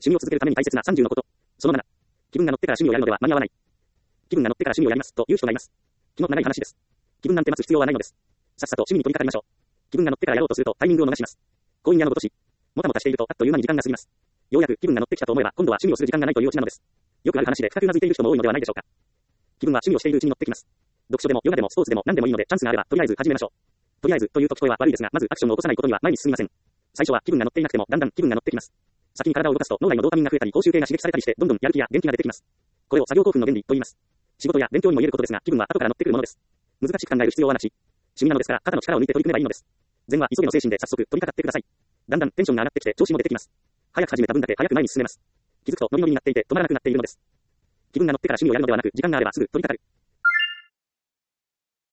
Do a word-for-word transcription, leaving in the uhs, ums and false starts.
趣味を続けるために大切なさんじゅうのこと。そのなな。気分が乗ってから趣味をやるのでは間に合わない。気分が乗ってから趣味をやりますという人がいます。気の長い話です。気分なんて待つ必要はないのです。さっさと趣味に取り掛かりましょう。気分が乗ってからやろうとするとタイミングを逃します。婚姻やのごとし。もたもたしているとあっという間に時間が過ぎます。ようやく気分が乗ってきたと思えば今度は趣味をする時間がないというオチなのです。よくある話で深くうなずいている人も多いのではないでしょうか。気分は趣味をしているうちに乗ってきます。読書でもヨガでもスポーツでも何でもいいのでチャンスがあればとりあえず始めましょう。とりあえずというと聞こえは悪いですが、まずアクションを起こさないことには前に進みません。最初は気分が乗っていなくてもだんだん気分が乗ってきます。先に体を動かすと脳内のドーパミンが増えたり報酬系が刺激されたりしてどんどんやる気や元気が出てきます。これを作業興奮の原理と言います。仕事や勉強にも言えることですが、気分は後から乗ってくるものです。難しく考える必要はなし。趣味なのですから肩の力を抜いて取り組めばいいのです。善は急げの精神で早速取り掛かってください。だんだんテンションが上がってきて調子も出てきます。早く始めた分だけ早く前に進めます。気づくとノリノリになっていて止まらなくなっているのです。気分が乗ってから趣味をやるのではなく、時間があればすぐ取り掛かる。